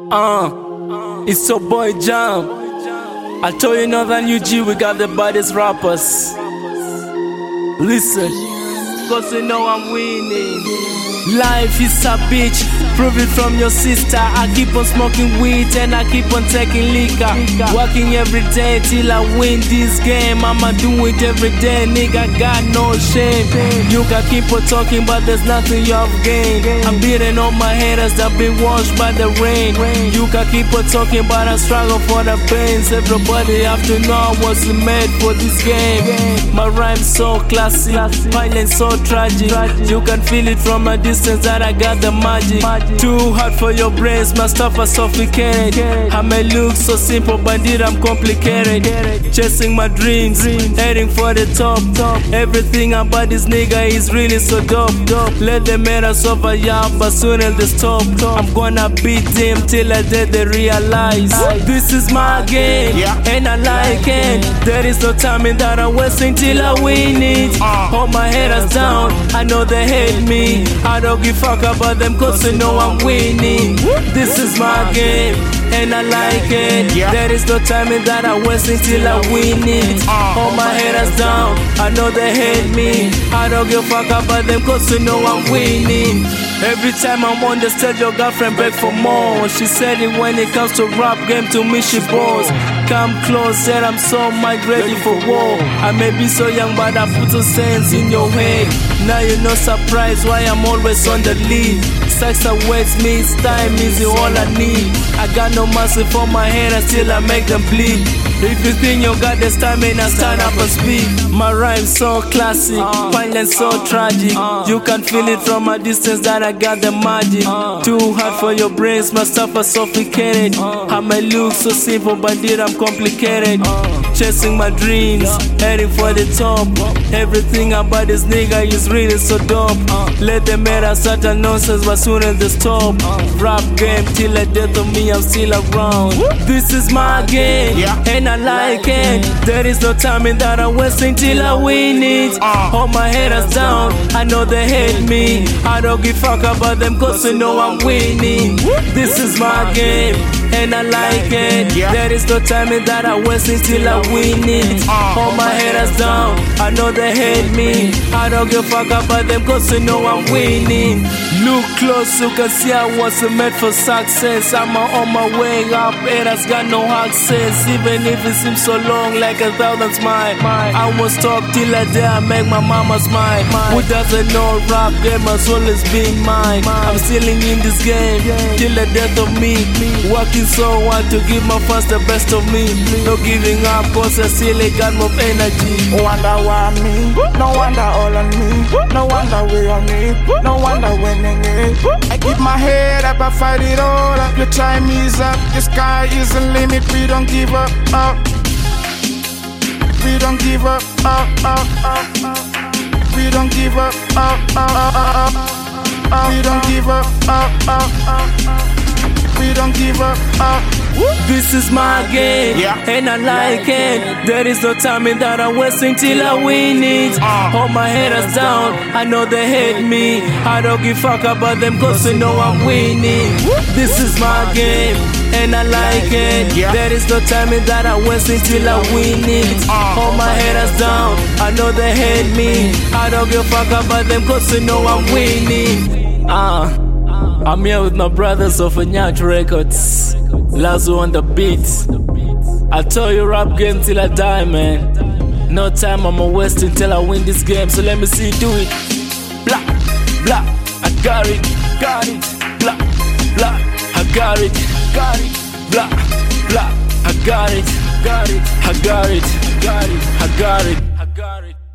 It's your boy Jam. I told you Northern UG, we got the baddest rappers. Listen, cause you know I'm winning. Life is a bitch, prove it from your sister. I keep on smoking weed and I keep on taking liquor. Working every day till I win this game. I'ma do it every day, nigga, got no shame. You can keep on talking but there's nothing you have gained. I'm beating all my haters that been washed by the rain. You can keep on talking but I struggle for the pains. Everybody have to know I was made for this game. My rhyme's so classy, violence so tragic. You can feel it from a distance that I got the magic. Too hard for your brains, my stuff are sophisticated. I may look so simple but indeed I'm complicated. Chasing my dreams, heading for the top. Everything about this nigga is really so dope. Let them haters over ya, but soon as they stop, I'm gonna beat them till I dead they realize this is my game, and I like it. There is no time in that I'm wasting till I win it. Hold my haters down, I know they hate me. I don't give a fuck about them cause they know I'm winning. This is my game, and I like it. There is no time in that I'm wasting till I win it. Hold my haters down, I know they hate me. I don't give a fuck about them cause they know I'm winning. Every time I'm on the stage, your girlfriend beg for more. She said it when it comes to rap game, to me she balls. Come close, said I'm so much ready for war. I may be so young but I put some sense in your head. Now you're not surprised why I'm always on the lead. Sex awaits me, it's time is all I need. I got no mercy for my haters till I make them bleed. If you think you got the stamina, stand up and speak. My rhyme's so classic, violence so tragic. You can feel it from a distance that I got the magic. Too hard for your brains, my stuff are sophisticated. I may look so simple but indeed I'm complicated. Chasing my dreams, heading for the top. Everything about this nigga is really so dope. Let them haters start a nonsense but soon as they stop. Rap game till the death of me, I'm still around. This is my game, and I like it. There is no time in that I'm wasting till I win it. Hold my haters down, I know they hate me. I don't give a fuck about them cause they know I'm winning. This is my game, and I like it. There is no time in that I'm wasting till I win it. Hold my haters down, I know they hate me. I don't give a fuck about them cause they know I'm winning. Look close, you can see I wasn't made for success. I'm on my way up, haters got no access. Even if it seems so long, like 1,000 miles, I won't stop till I day I make my mama smile. Who doesn't know rap game has always been mine. I'm still in this game till the death of me. Working so hard to give my fans the best of me. No giving up cause I still got more energy. No wonder why me, no wonder all on me. No wonder we on it, no wonder winning it. I keep my head up, I fight it all up. Your time is up, the sky is the limit. We don't give up, we don't give up, we don't give up, we don't give up, we don't give up. This is my game, and I like it. There is no time in that I'm wasting till I win it. Hold my haters down, I know they hate me. I don't give a fuck about them cause they know I'm winning. This is my game, and I like it. There is no time in that I'm wasting till I win it. Hold my haters down, I know they hate me. I don't give a fuck about them cause they know I'm winning. I'm here with my brothers of Anyach Records, Lazo on the beat. I tell you rap game till I die, man. No time I'ma waste until I win this game. So let me see you do it. Blah, blah, I got it, blah, blah, I got it, blah, blah, I got it, I got it, I got it.